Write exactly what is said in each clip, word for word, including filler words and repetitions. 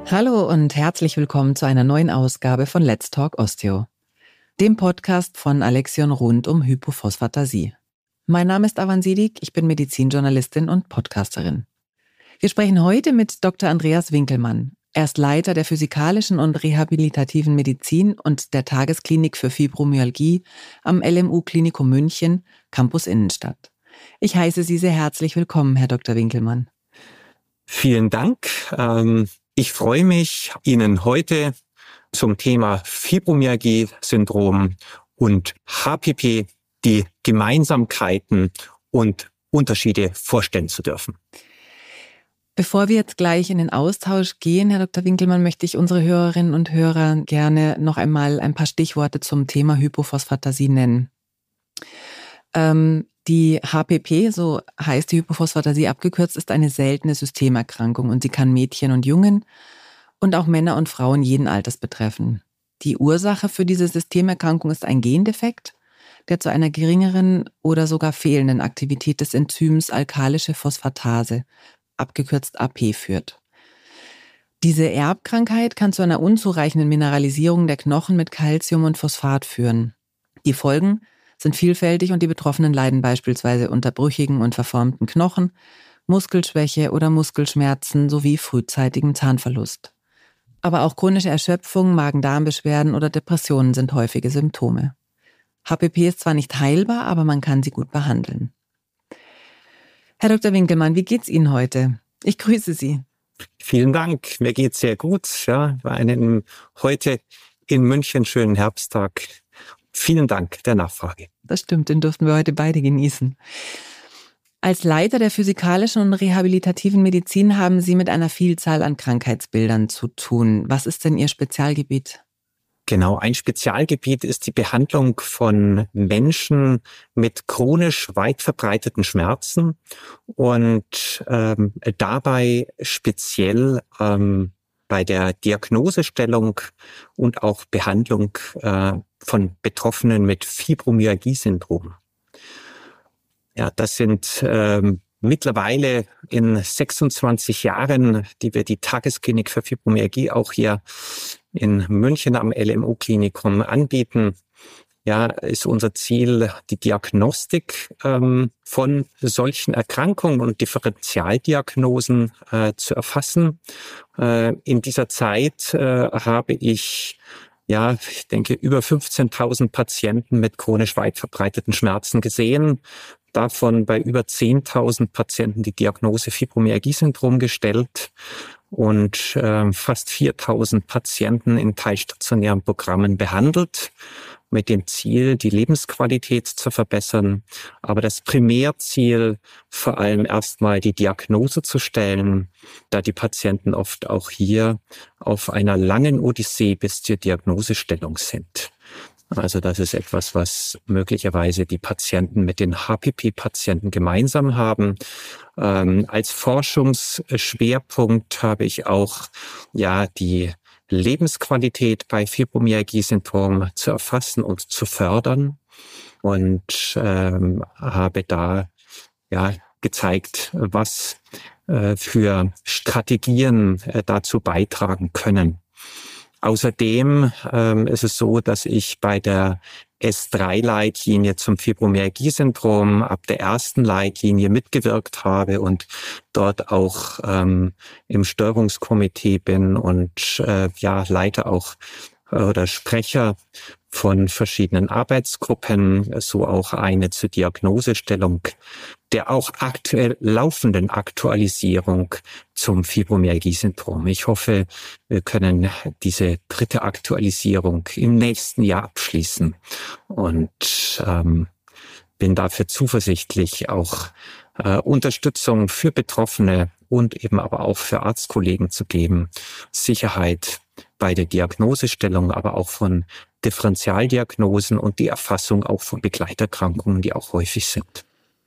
Hallo und herzlich willkommen zu einer neuen Ausgabe von Let's Talk Osteo, dem Podcast von Alexion rund um Hypophosphatasie. Mein Name ist Avan Sidik, ich bin Medizinjournalistin und Podcasterin. Wir sprechen heute mit Doktor Andreas Winkelmann. Er ist Leiter der physikalischen und rehabilitativen Medizin und der Tagesklinik für Fibromyalgie am L M U-Klinikum München, Campus Innenstadt. Ich heiße Sie sehr herzlich willkommen, Herr Doktor Winkelmann. Vielen Dank. Ähm Ich freue mich, Ihnen heute zum Thema Fibromyalgie-Syndrom und H P P die Gemeinsamkeiten und Unterschiede vorstellen zu dürfen. Bevor wir jetzt gleich in den Austausch gehen, Herr Doktor Winkelmann, möchte ich unsere Hörerinnen und Hörer gerne noch einmal ein paar Stichworte zum Thema Hypophosphatasie nennen. Ähm, die H P P, so heißt die Hypophosphatasie abgekürzt, ist eine seltene Systemerkrankung und sie kann Mädchen und Jungen und auch Männer und Frauen jeden Alters betreffen. Die Ursache für diese Systemerkrankung ist ein Gendefekt, der zu einer geringeren oder sogar fehlenden Aktivität des Enzyms alkalische Phosphatase, abgekürzt A P, führt. Diese Erbkrankheit kann zu einer unzureichenden Mineralisierung der Knochen mit Calcium und Phosphat führen. Die Folgen sind vielfältig und die Betroffenen leiden beispielsweise unter brüchigen und verformten Knochen, Muskelschwäche oder Muskelschmerzen sowie frühzeitigem Zahnverlust. Aber auch chronische Erschöpfung, Magen-Darm-Beschwerden oder Depressionen sind häufige Symptome. H P P ist zwar nicht heilbar, aber man kann sie gut behandeln. Herr Doktor Winkelmann, wie geht's Ihnen heute? Ich grüße Sie. Vielen Dank, mir geht's sehr gut. Ja, war einen heute in München schönen Herbsttag. Vielen Dank der Nachfrage. Das stimmt, den durften wir heute beide genießen. Als Leiter der physikalischen und rehabilitativen Medizin haben Sie mit einer Vielzahl an Krankheitsbildern zu tun. Was ist denn Ihr Spezialgebiet? Genau, ein Spezialgebiet ist die Behandlung von Menschen mit chronisch weit verbreiteten Schmerzen und ähm, dabei speziell ähm, bei der Diagnosestellung und auch Behandlung äh, von Betroffenen mit Fibromyalgie-Syndrom. Ja, das sind ähm, mittlerweile in sechsundzwanzig Jahren, die wir die Tagesklinik für Fibromyalgie auch hier in München am L M U-Klinikum anbieten, ja, ist unser Ziel, die Diagnostik ähm, von solchen Erkrankungen und Differentialdiagnosen äh, zu erfassen. Äh, in dieser Zeit äh, habe ich, ja, ich denke, über fünfzehntausend Patienten mit chronisch weit verbreiteten Schmerzen gesehen. Davon bei über zehntausend Patienten die Diagnose Fibromyalgie-Syndrom gestellt und äh, fast viertausend Patienten in teilstationären Programmen behandelt, mit dem Ziel, die Lebensqualität zu verbessern. Aber das Primärziel, vor allem erstmal die Diagnose zu stellen, da die Patienten oft auch hier auf einer langen Odyssee bis zur Diagnosestellung sind. Also das ist etwas, was möglicherweise die Patienten mit den H P P-Patienten gemeinsam haben. Ähm, als Forschungsschwerpunkt habe ich auch ja die Lebensqualität bei Fibromyalgie-Syndrom zu erfassen und zu fördern und ähm, habe da ja gezeigt, was äh, für Strategien äh, dazu beitragen können. Außerdem ähm, ist es so, dass ich bei der S drei Leitlinie zum Fibromyalgie-Syndrom ab der ersten Leitlinie mitgewirkt habe und dort auch ähm, im Steuerungskomitee bin und äh, ja Leiter auch äh, oder Sprecher von verschiedenen Arbeitsgruppen, so auch eine zur Diagnosestellung der auch aktuell laufenden Aktualisierung zum Fibromyalgie-Syndrom. Ich hoffe, wir können diese dritte Aktualisierung im nächsten Jahr abschließen und ähm, bin dafür zuversichtlich, auch äh, Unterstützung für Betroffene und eben aber auch für Arztkollegen zu geben, Sicherheit bei der Diagnosestellung, aber auch von Differentialdiagnosen und die Erfassung auch von Begleiterkrankungen, die auch häufig sind.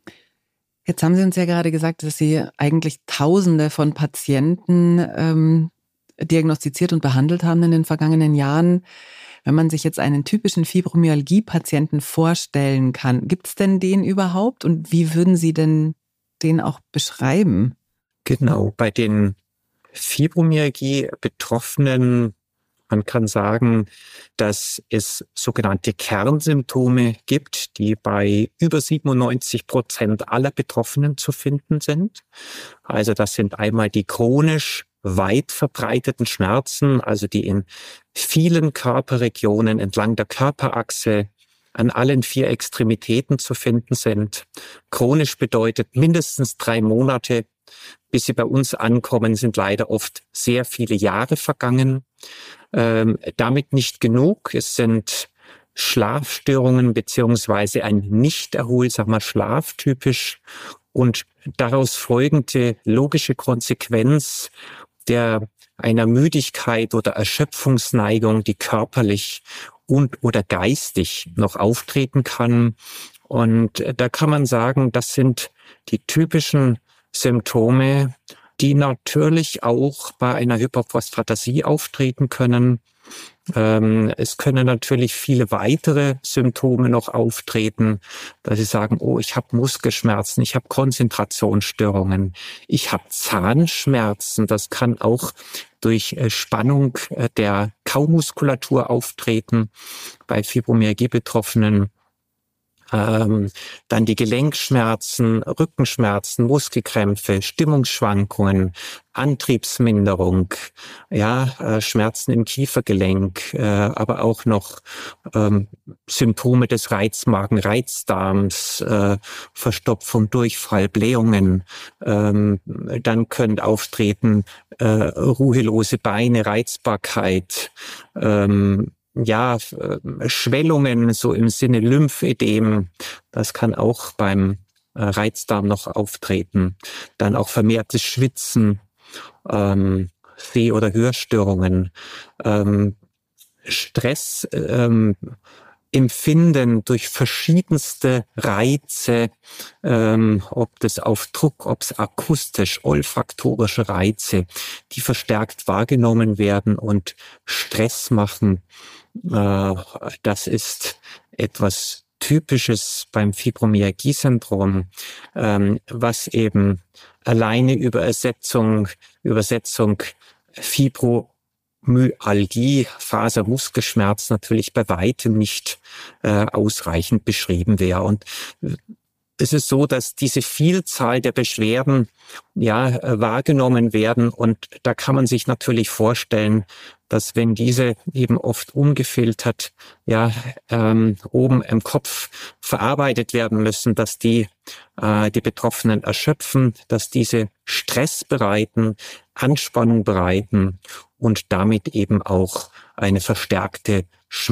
Jetzt haben Sie uns ja gerade gesagt, dass Sie eigentlich Tausende von Patienten ähm, diagnostiziert und behandelt haben in den vergangenen Jahren. Wenn man sich jetzt einen typischen Fibromyalgie-Patienten vorstellen kann, gibt es denn den überhaupt und wie würden Sie denn den auch beschreiben? Genau, bei den Fibromyalgie-Betroffenen, man kann sagen, dass es sogenannte Kernsymptome gibt, die bei über siebenundneunzig Prozent aller Betroffenen zu finden sind. Also das sind einmal die chronisch weit verbreiteten Schmerzen, also die in vielen Körperregionen entlang der Körperachse an allen vier Extremitäten zu finden sind. Chronisch bedeutet mindestens drei Monate. Bis sie bei uns ankommen, sind leider oft sehr viele Jahre vergangen. Ähm, damit nicht genug. Es sind Schlafstörungen beziehungsweise ein nicht erholsamer Schlaf typisch und daraus folgende logische Konsequenz der einer Müdigkeit oder Erschöpfungsneigung, die körperlich und oder geistig noch auftreten kann. Und da kann man sagen, das sind die typischen Symptome, die natürlich auch bei einer Hyperphosphatasie auftreten können. Ähm, es können natürlich viele weitere Symptome noch auftreten, dass Sie sagen, oh, ich habe Muskelschmerzen, ich habe Konzentrationsstörungen, ich habe Zahnschmerzen. Das kann auch durch äh, Spannung äh, der Kaumuskulatur auftreten bei Fibromyalgie-Betroffenen. Ähm, dann die Gelenkschmerzen, Rückenschmerzen, Muskelkrämpfe, Stimmungsschwankungen, Antriebsminderung, ja, äh, Schmerzen im Kiefergelenk, äh, aber auch noch ähm, Symptome des Reizmagen, Reizdarms, äh, Verstopfung, Durchfall, Blähungen. Ähm, dann können auftreten äh, ruhelose Beine, Reizbarkeit, ähm, ja, Schwellungen, so im Sinne Lymphödem, das kann auch beim Reizdarm noch auftreten. Dann auch vermehrtes Schwitzen, ähm, Seh- oder Hörstörungen, ähm, Stress, ähm, Empfinden durch verschiedenste Reize, ähm, ob das auf Druck, ob es akustisch, olfaktorische Reize, die verstärkt wahrgenommen werden und Stress machen. Äh, das ist etwas Typisches beim Fibromyalgie-Syndrom, ähm, was eben alleine über Ersetzung, Übersetzung Fibro Myalgie, Fasermuskelschmerz natürlich bei weitem nicht äh, ausreichend beschrieben wäre. Und es ist so, dass diese Vielzahl der Beschwerden ja äh, wahrgenommen werden und da kann man sich natürlich vorstellen, dass wenn diese eben oft ungefiltert ja ähm, oben im Kopf verarbeitet werden müssen, dass die äh, die Betroffenen erschöpfen, dass diese Stress bereiten, Anspannung bereiten und damit eben auch eine verstärkte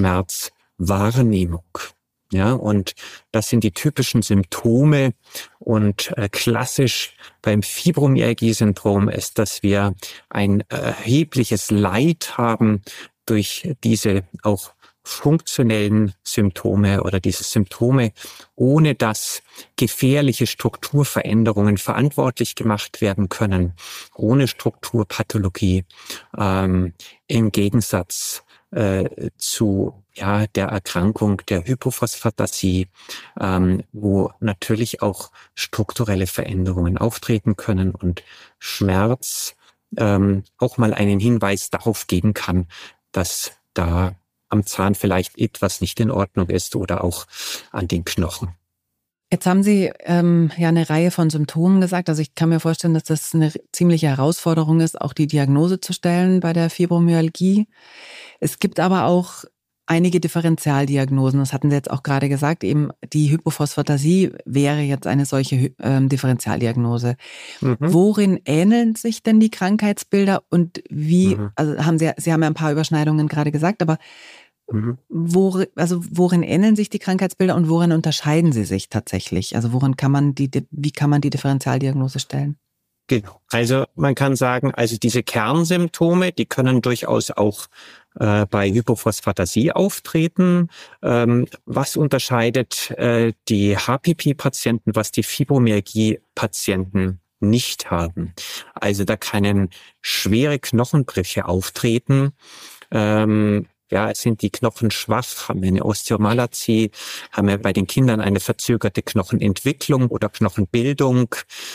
Schmerzwahrnehmung. Ja, und das sind die typischen Symptome und äh, klassisch beim Fibromyalgie-Syndrom ist, dass wir ein erhebliches Leid haben durch diese auch funktionellen Symptome oder diese Symptome, ohne dass gefährliche Strukturveränderungen verantwortlich gemacht werden können, ohne Strukturpathologie, ähm, im Gegensatz äh, zu ja der Erkrankung der Hypophosphatasie, ähm, wo natürlich auch strukturelle Veränderungen auftreten können und Schmerz ähm, auch mal einen Hinweis darauf geben kann, dass da am Zahn vielleicht etwas nicht in Ordnung ist oder auch an den Knochen. Jetzt haben Sie ähm, ja eine Reihe von Symptomen gesagt. Also ich kann mir vorstellen, dass das eine ziemliche Herausforderung ist, auch die Diagnose zu stellen bei der Fibromyalgie. Es gibt aber auch einige Differentialdiagnosen. Das hatten Sie jetzt auch gerade gesagt. Eben die Hypophosphatasie wäre jetzt eine solche ähm, Differentialdiagnose. Mhm. Worin ähneln sich denn die Krankheitsbilder und wie, mhm. also haben Sie, Sie haben ja ein paar Überschneidungen gerade gesagt, aber Mhm. Wo, also worin ähneln sich die Krankheitsbilder und worin unterscheiden sie sich tatsächlich? Also worin kann man die, wie kann man die Differentialdiagnose stellen? Genau. Also man kann sagen, also diese Kernsymptome, die können durchaus auch äh, bei Hypophosphatasie auftreten. Ähm, was unterscheidet äh, die H P P-Patienten, was die Fibromyalgie-Patienten nicht haben? Also da können schwere Knochenbrüche auftreten. Ähm, Ja, sind die Knochen schwach? Haben wir eine Osteomalazie? Haben wir bei den Kindern eine verzögerte Knochenentwicklung oder Knochenbildung?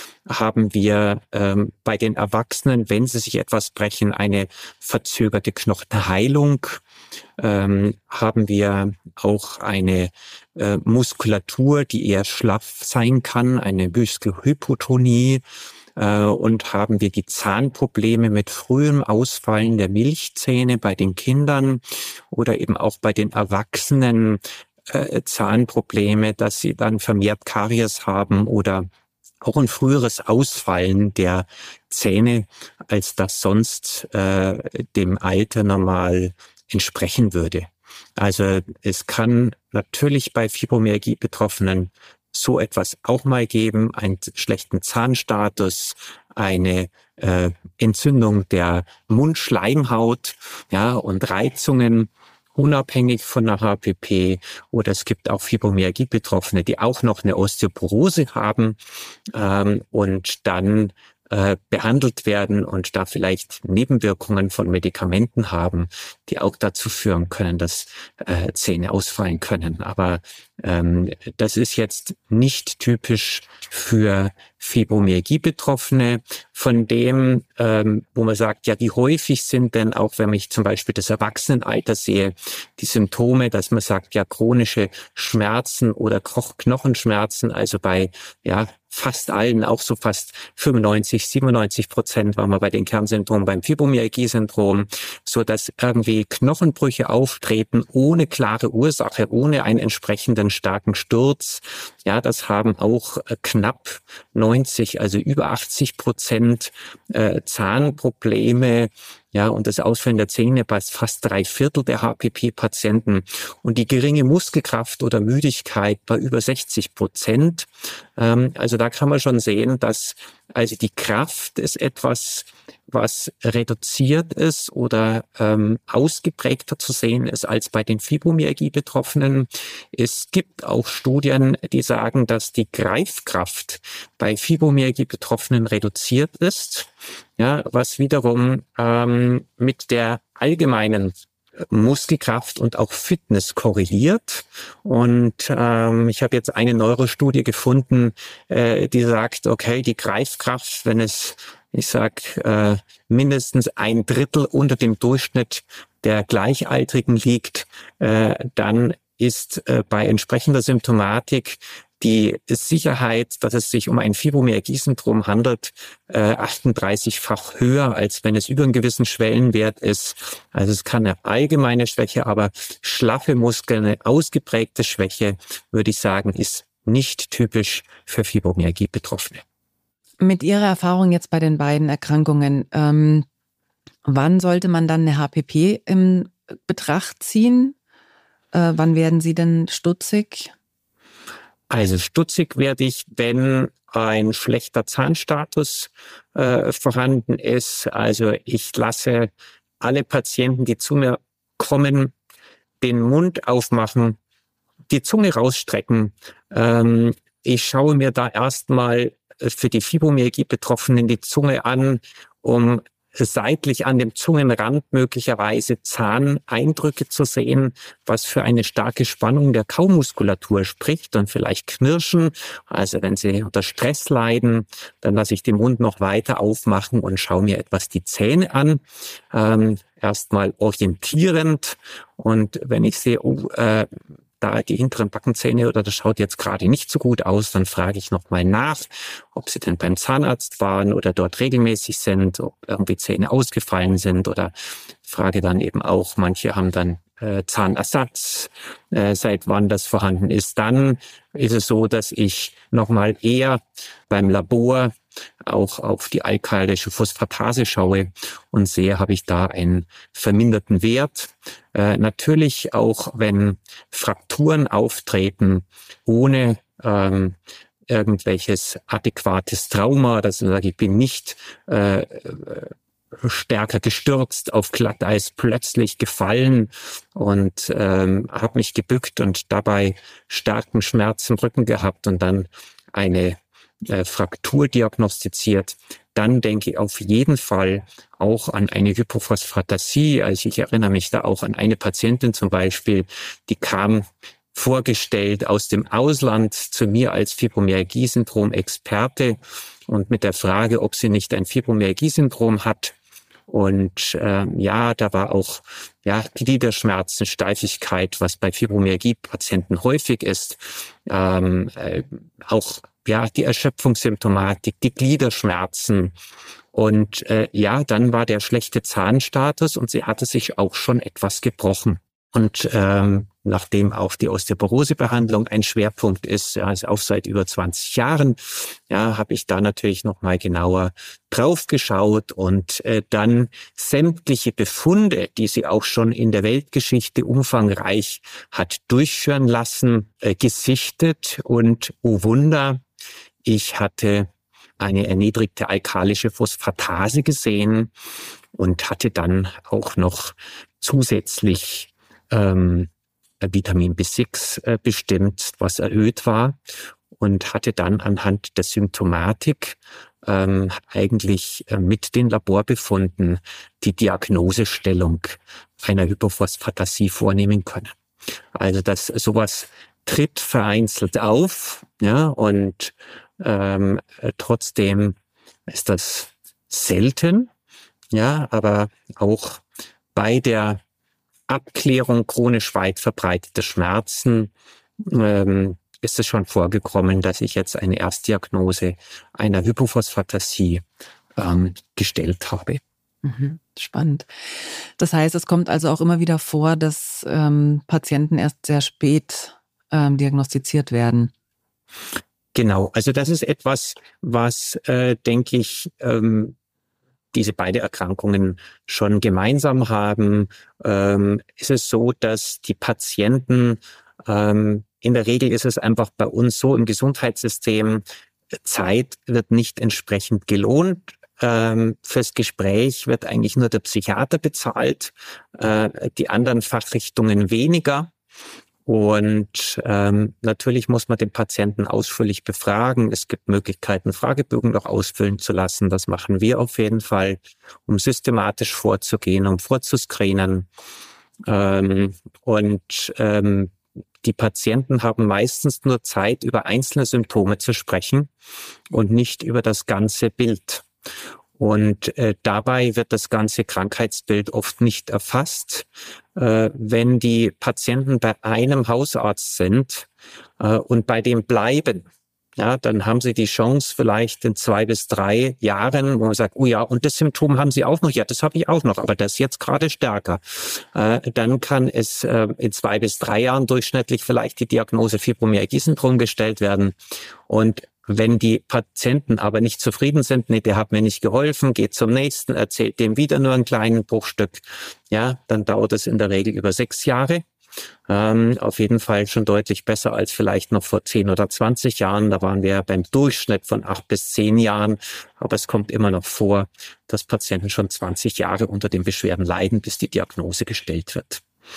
Haben wir ähm, bei den Erwachsenen, wenn sie sich etwas brechen, eine verzögerte Knochenheilung? Ähm, haben wir auch eine äh, Muskulatur, die eher schlaff sein kann, eine Muskelhypotonie? Äh, und haben wir die Zahnprobleme mit frühem Ausfallen der Milchzähne bei den Kindern oder eben auch bei den Erwachsenen äh, Zahnprobleme, dass sie dann vermehrt Karies haben oder auch ein früheres Ausfallen der Zähne, als das sonst äh, dem Alter normal entsprechen würde. Also es kann natürlich bei Fibromyalgie-Betroffenen so etwas auch mal geben, einen schlechten Zahnstatus, eine äh, Entzündung der Mundschleimhaut, ja, und Reizungen, unabhängig von der H P P, oder es gibt auch Fibromyalgie-Betroffene, die auch noch eine Osteoporose haben ähm, und dann äh, behandelt werden und da vielleicht Nebenwirkungen von Medikamenten haben, die auch dazu führen können, dass äh, Zähne ausfallen können. Aber ähm, das ist jetzt nicht typisch für Fibromyalgie-Betroffene, von dem, ähm, wo man sagt, ja, wie häufig sind denn auch, wenn ich zum Beispiel das Erwachsenenalter sehe, die Symptome, dass man sagt, ja, chronische Schmerzen oder Knochenschmerzen, also bei, ja, fast allen, auch so fast fünfundneunzig, siebenundneunzig Prozent waren wir bei den Kernsymptomen beim Fibromyalgie-Syndrom, so dass irgendwie Knochenbrüche auftreten ohne klare Ursache, ohne einen entsprechenden starken Sturz. Ja, das haben auch äh, knapp neunzig, also über achtzig Prozent äh, Zahnprobleme. Ja, und das Ausfallen der Zähne bei fast drei Viertel der H P P-Patienten und die geringe Muskelkraft oder Müdigkeit bei über sechzig Prozent. Ähm, also da kann man schon sehen, dass also die Kraft ist etwas, was reduziert ist oder ähm, ausgeprägter zu sehen ist als bei den Fibromyalgie-Betroffenen. Es gibt auch Studien, die sagen, dass die Greifkraft bei Fibromyalgie-Betroffenen reduziert ist, ja, was wiederum ähm, mit der allgemeinen Muskelkraft und auch Fitness korreliert. Und ähm, ich habe jetzt eine Neurostudie gefunden, äh, die sagt, okay, die Greifkraft, wenn es, ich sag, äh, mindestens ein Drittel unter dem Durchschnitt der Gleichaltrigen liegt, äh, dann ist äh, bei entsprechender Symptomatik die Sicherheit, dass es sich um ein Fibromyalgie-Syndrom handelt, äh, achtunddreißig-fach höher, als wenn es über einen gewissen Schwellenwert ist. Also es kann eine allgemeine Schwäche, aber schlaffe Muskeln, eine ausgeprägte Schwäche, würde ich sagen, ist nicht typisch für Fibromyalgie-Betroffene. Mit Ihrer Erfahrung jetzt bei den beiden Erkrankungen, ähm, wann sollte man dann eine H P P in Betracht ziehen? Äh, wann werden Sie denn stutzig? Also stutzig werde ich, wenn ein schlechter Zahnstatus äh, vorhanden ist. Also ich lasse alle Patienten, die zu mir kommen, den Mund aufmachen, die Zunge rausstrecken. Ähm, ich schaue mir da erstmal für die Fibromyalgie-Betroffenen die Zunge an, um seitlich an dem Zungenrand möglicherweise Zahneindrücke zu sehen, was für eine starke Spannung der Kaumuskulatur spricht und vielleicht Knirschen. Also wenn Sie unter Stress leiden, dann lasse ich den Mund noch weiter aufmachen und schaue mir etwas die Zähne an. Ähm, erstmal orientierend, und wenn ich sehe, oh, äh, da die hinteren Backenzähne oder das schaut jetzt gerade nicht so gut aus, dann frage ich nochmal nach, ob Sie denn beim Zahnarzt waren oder dort regelmäßig sind, ob irgendwie Zähne ausgefallen sind, oder frage dann eben auch, manche haben dann äh, Zahnersatz, äh, seit wann das vorhanden ist. Dann ist es so, dass ich nochmal eher beim Labor auch auf die alkalische Phosphatase schaue und sehe, habe ich da einen verminderten Wert. Äh, natürlich auch, wenn Frakturen auftreten, ohne ähm, irgendwelches adäquates Trauma, dass ich sage, ich bin nicht äh, stärker gestürzt, auf Glatteis plötzlich gefallen und ähm, habe mich gebückt und dabei starken Schmerz im Rücken gehabt und dann eine äh, Fraktur diagnostiziert, dann denke ich auf jeden Fall auch an eine Hypophosphatasie. Also ich erinnere mich da auch an eine Patientin zum Beispiel, die kam vorgestellt aus dem Ausland zu mir als Fibromyalgie-Syndrom-Experte und mit der Frage, ob sie nicht ein Fibromyalgie-Syndrom hat. Und äh, ja, da war auch ja Gliederschmerzen, Steifigkeit, was bei Fibromyalgie-Patienten häufig ist. Ähm, äh, auch ja die Erschöpfungssymptomatik, die Gliederschmerzen. Und äh, ja, dann war der schlechte Zahnstatus und sie hatte sich auch schon etwas gebrochen. Und ähm, nachdem auch die Osteoporosebehandlung ein Schwerpunkt ist, ja, also auch seit über zwanzig Jahren, ja, habe ich da natürlich noch mal genauer drauf geschaut und äh, dann sämtliche Befunde, die sie auch schon in der Weltgeschichte umfangreich hat durchführen lassen, äh, gesichtet und oh Wunder, ich hatte eine erniedrigte alkalische Phosphatase gesehen und hatte dann auch noch zusätzlich ähm, Vitamin B sechs äh, bestimmt, was erhöht war und hatte dann anhand der Symptomatik ähm, eigentlich äh, mit den Laborbefunden die Diagnosestellung einer Hypophosphatasie vornehmen können. Also dass sowas tritt vereinzelt auf, ja, und ähm, äh, trotzdem ist das selten, ja, aber auch bei der Abklärung chronisch weit verbreiteter Schmerzen ähm, ist es schon vorgekommen, dass ich jetzt eine Erstdiagnose einer Hypophosphatasie ähm, gestellt habe. Mhm, spannend. Das heißt, es kommt also auch immer wieder vor, dass ähm, Patienten erst sehr spät ähm, diagnostiziert werden. Genau, also das ist etwas, was, äh, denke ich, ähm, diese beide Erkrankungen schon gemeinsam haben. Ähm, ist es so, dass die Patienten, ähm, in der Regel ist es einfach bei uns so im Gesundheitssystem, Zeit wird nicht entsprechend gelohnt. Ähm, fürs Gespräch wird eigentlich nur der Psychiater bezahlt, äh, die anderen Fachrichtungen weniger. Und ähm, natürlich muss man den Patienten ausführlich befragen. Es gibt Möglichkeiten, Fragebögen noch ausfüllen zu lassen. Das machen wir auf jeden Fall, um systematisch vorzugehen, um vorzuscreenen. Ähm, und ähm, die Patienten haben meistens nur Zeit, über einzelne Symptome zu sprechen und nicht über das ganze Bild. Und äh, dabei wird das ganze Krankheitsbild oft nicht erfasst. Äh, wenn die Patienten bei einem Hausarzt sind äh, und bei dem bleiben, ja, dann haben sie die Chance vielleicht in zwei bis drei Jahren, wo man sagt, oh ja, und das Symptom haben sie auch noch, ja, das habe ich auch noch, aber das jetzt gerade stärker. Äh, dann kann es äh, in zwei bis drei Jahren durchschnittlich vielleicht die Diagnose Fibromyalgie-Syndrom gestellt werden. Und wenn die Patienten aber nicht zufrieden sind, nee, der hat mir nicht geholfen, geht zum nächsten, erzählt dem wieder nur ein kleines Bruchstück, ja, dann dauert es in der Regel über sechs Jahre. Ähm, auf jeden Fall schon deutlich besser als vielleicht noch vor zehn oder zwanzig Jahren. Da waren wir beim Durchschnitt von acht bis zehn Jahren. Aber es kommt immer noch vor, dass Patienten schon zwanzig Jahre unter den Beschwerden leiden, bis die Diagnose gestellt wird.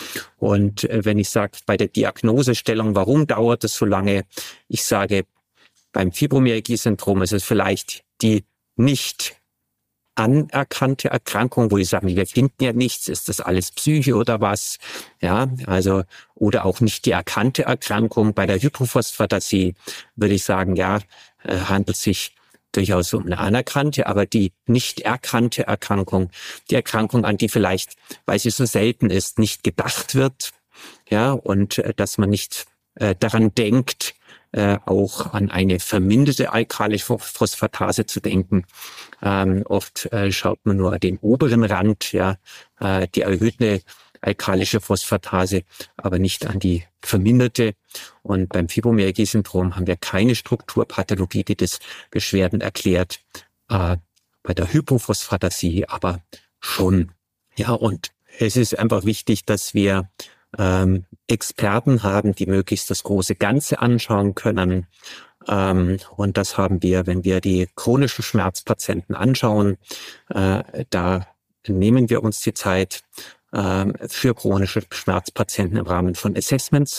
Und äh, wenn ich sage, bei der Diagnosestellung, warum dauert es so lange? Ich sage, beim Fibromyalgie-Syndrom ist es vielleicht die nicht anerkannte Erkrankung, wo die sagen, wir finden ja nichts, ist das alles Psyche oder was? Ja, also, oder auch nicht die erkannte Erkrankung. Bei der Hypophosphatasie würde ich sagen, ja, äh, handelt sich durchaus um eine anerkannte, aber die nicht erkannte Erkrankung, die Erkrankung, an die vielleicht, weil sie so selten ist, nicht gedacht wird, ja, und äh, dass man nicht äh, daran denkt, Äh, auch an eine verminderte alkalische Phosphatase zu denken. Ähm, oft äh, schaut man nur den oberen Rand, ja, äh, die erhöhte alkalische Phosphatase, aber nicht an die verminderte. Und beim Fibromyalgie-Syndrom haben wir keine Strukturpathologie, die das Beschwerden erklärt. Äh, bei der Hypophosphatasie aber schon. Ja, und es ist einfach wichtig, dass wir ähm, Experten haben, die möglichst das große Ganze anschauen können. Ähm, und das haben wir, wenn wir die chronischen Schmerzpatienten anschauen. Äh, da nehmen wir uns die Zeit äh, für chronische Schmerzpatienten im Rahmen von Assessments.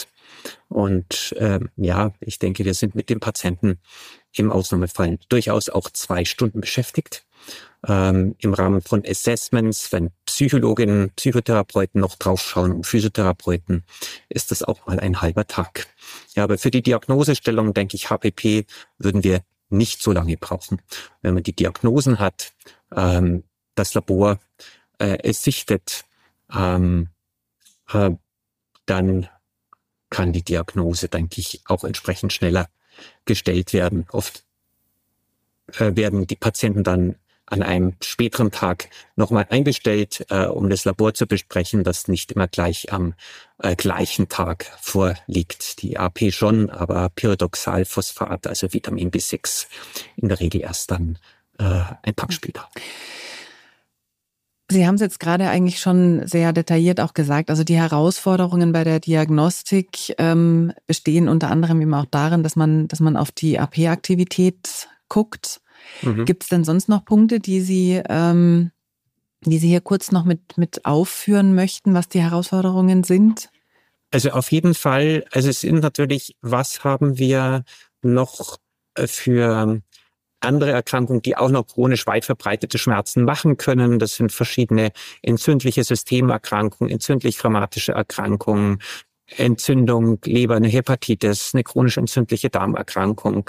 Und ähm, ja, ich denke, wir sind mit dem Patienten im Ausnahmefall durchaus auch zwei Stunden beschäftigt. Ähm, im Rahmen von Assessments, wenn Psychologinnen, Psychotherapeuten noch draufschauen und Physiotherapeuten, ist das auch mal ein halber Tag. Ja, aber für die Diagnosestellung, denke ich, H P P würden wir nicht so lange brauchen. Wenn man die Diagnosen hat, ähm, das Labor äh, es sichtet, ähm, äh, dann kann die Diagnose, denke ich, auch entsprechend schneller gestellt werden. Oft äh, werden die Patienten dann an einem späteren Tag nochmal einbestellt, äh, um das Labor zu besprechen, das nicht immer gleich am äh, gleichen Tag vorliegt. Die A P schon, aber Pyridoxalphosphat, also Vitamin B sechs, in der Regel erst dann äh, ein Tag später. Sie haben es jetzt gerade eigentlich schon sehr detailliert auch gesagt. Also die Herausforderungen bei der Diagnostik ähm, bestehen unter anderem eben auch darin, dass man, dass man auf die A P-Aktivität guckt. Mhm. Gibt es denn sonst noch Punkte, die Sie, ähm, die Sie hier kurz noch mit, mit aufführen möchten, was die Herausforderungen sind? Also auf jeden Fall, also es sind natürlich, was haben wir noch für andere Erkrankungen, die auch noch chronisch weit verbreitete Schmerzen machen können. Das sind verschiedene entzündliche Systemerkrankungen, entzündlich-rheumatische Erkrankungen, Entzündung, Leber, eine Hepatitis, eine chronisch entzündliche Darmerkrankung,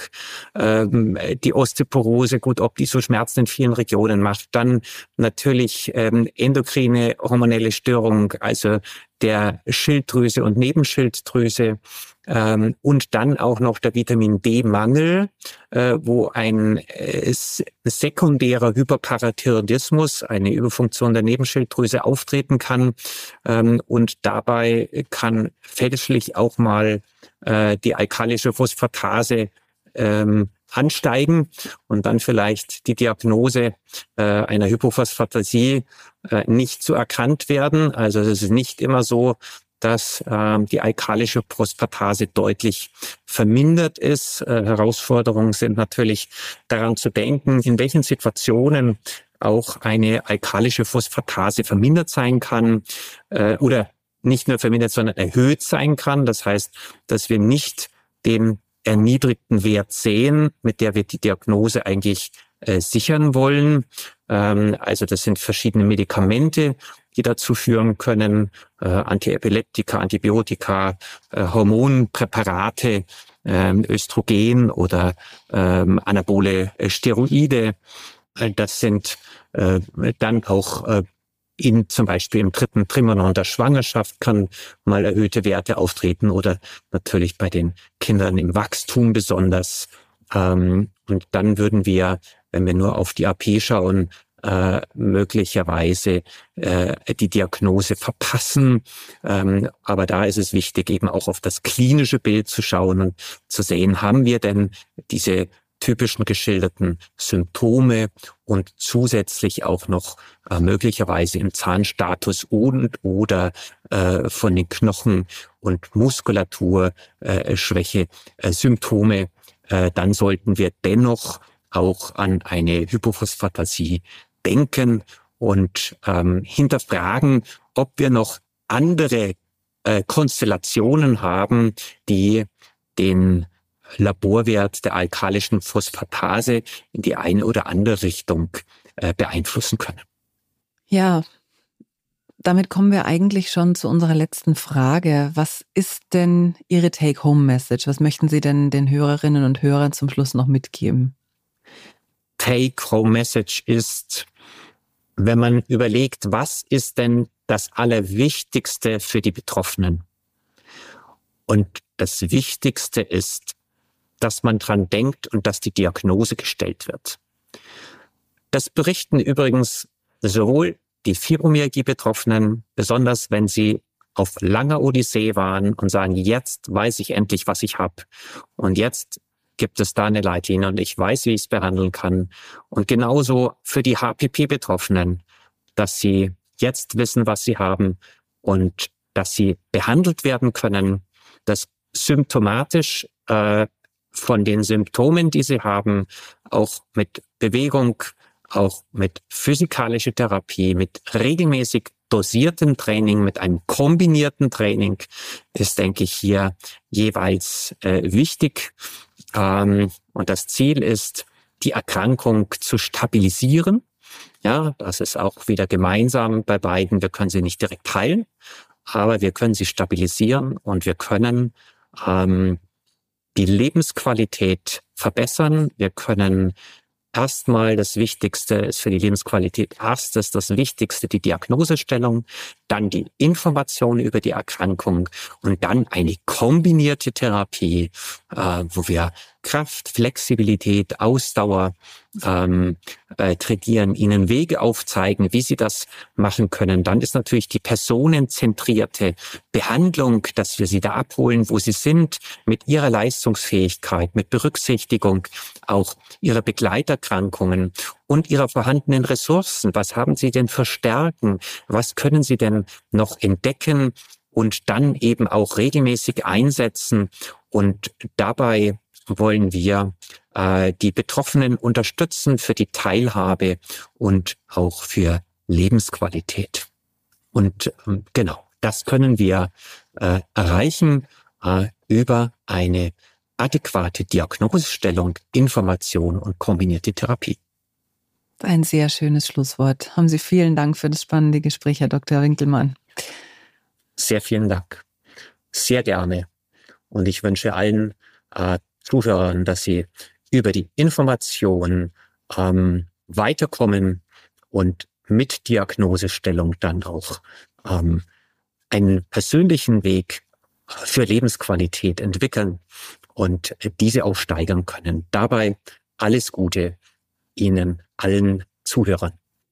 ähm, die Osteoporose, gut, ob die so Schmerzen in vielen Regionen macht. Dann natürlich ähm, endokrine hormonelle Störung, also der Schilddrüse und Nebenschilddrüse. Ähm, und dann auch noch der Vitamin D-Mangel, äh, wo ein äh, sekundärer Hyperparathyroidismus, eine Überfunktion der Nebenschilddrüse, auftreten kann. Ähm, und dabei kann fälschlich auch mal äh, die alkalische Phosphatase ähm, ansteigen und dann vielleicht die Diagnose äh, einer Hypophosphatasie äh, nicht so erkannt werden. Also es ist nicht immer so, dass ähm, die alkalische Phosphatase deutlich vermindert ist. Äh, Herausforderungen sind natürlich daran zu denken, in welchen Situationen auch eine alkalische Phosphatase vermindert sein kann äh, oder nicht nur vermindert, sondern erhöht sein kann. Das heißt, dass wir nicht den erniedrigten Wert sehen, mit der wir die Diagnose eigentlich äh, sichern wollen. Ähm, also das sind verschiedene Medikamente, die dazu führen können, äh, Antiepileptika, Antibiotika, äh, Hormonpräparate, äh, Östrogen oder äh, anabole Steroide. Äh, das sind äh, dann auch äh, in zum Beispiel im dritten Trimenon der Schwangerschaft kann mal erhöhte Werte auftreten oder natürlich bei den Kindern im Wachstum besonders. Ähm, und dann würden wir, wenn wir nur auf die A P schauen, äh, möglicherweise äh, die Diagnose verpassen. Ähm, aber da ist es wichtig, eben auch auf das klinische Bild zu schauen und zu sehen, haben wir denn diese typischen geschilderten Symptome und zusätzlich auch noch äh, möglicherweise im Zahnstatus und oder äh, von den Knochen und Muskulatur äh, Schwäche äh, Symptome, äh, dann sollten wir dennoch auch an eine Hypophosphatasie denken und ähm, hinterfragen, ob wir noch andere äh, Konstellationen haben, die den Laborwert der alkalischen Phosphatase in die eine oder andere Richtung äh, beeinflussen können. Ja, damit kommen wir eigentlich schon zu unserer letzten Frage. Was ist denn Ihre Take-Home-Message? Was möchten Sie denn den Hörerinnen und Hörern zum Schluss noch mitgeben? Take-Home-Message ist, wenn man überlegt, was ist denn das Allerwichtigste für die Betroffenen? Und das Wichtigste ist, dass man dran denkt und dass die Diagnose gestellt wird. Das berichten übrigens sowohl die Fibromyalgie-Betroffenen, besonders wenn sie auf langer Odyssee waren und sagen, jetzt weiß ich endlich, was ich habe. Und jetzt gibt es da eine Leitlinie und ich weiß, wie ich es behandeln kann. Und genauso für die H P P-Betroffenen, dass sie jetzt wissen, was sie haben und dass sie behandelt werden können, dass symptomatisch äh, von den Symptomen, die sie haben, auch mit Bewegung, auch mit physikalischer Therapie, mit regelmäßig dosierten Training, mit einem kombinierten Training ist, denke ich, hier jeweils äh, wichtig. Ähm, und das Ziel ist, die Erkrankung zu stabilisieren. Ja, das ist auch wieder gemeinsam bei beiden. Wir können sie nicht direkt heilen, aber wir können sie stabilisieren und wir können ähm, die Lebensqualität verbessern. Wir können erstmal, das Wichtigste ist für die Lebensqualität erstes, das Wichtigste die Diagnosestellung, dann die Information über die Erkrankung und dann eine kombinierte Therapie, äh, wo wir Kraft, Flexibilität, Ausdauer ähm, äh, trainieren, ihnen Wege aufzeigen, wie sie das machen können. Dann ist natürlich die personenzentrierte Behandlung, dass wir sie da abholen, wo sie sind, mit ihrer Leistungsfähigkeit, mit Berücksichtigung auch ihrer Begleiterkrankungen und ihrer vorhandenen Ressourcen. Was haben sie denn für Stärken? Was können sie denn noch entdecken und dann eben auch regelmäßig einsetzen? Und dabei wollen wir äh, die Betroffenen unterstützen für die Teilhabe und auch für Lebensqualität. Und ähm, genau, das können wir äh, erreichen äh, über eine adäquate Diagnosestellung, Information und kombinierte Therapie. Ein sehr schönes Schlusswort. Haben Sie vielen Dank für das spannende Gespräch, Herr Doktor Winkelmann. Sehr vielen Dank. Sehr gerne. Und ich wünsche allen äh, Zuhörern, dass sie über die Information ähm, weiterkommen und mit Diagnosestellung dann auch ähm, einen persönlichen Weg für Lebensqualität entwickeln und diese auch steigern können. Dabei alles Gute Ihnen allen Zuhörern.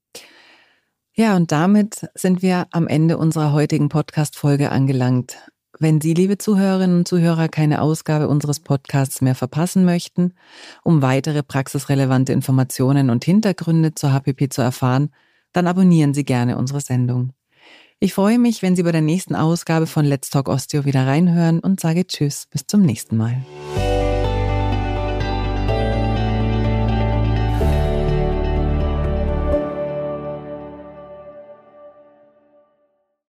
Ja, und damit sind wir am Ende unserer heutigen Podcast-Folge angelangt. Wenn Sie, liebe Zuhörerinnen und Zuhörer, keine Ausgabe unseres Podcasts mehr verpassen möchten, um weitere praxisrelevante Informationen und Hintergründe zur H P P zu erfahren, dann abonnieren Sie gerne unsere Sendung. Ich freue mich, wenn Sie bei der nächsten Ausgabe von Let's Talk Osteo wieder reinhören und sage Tschüss, bis zum nächsten Mal.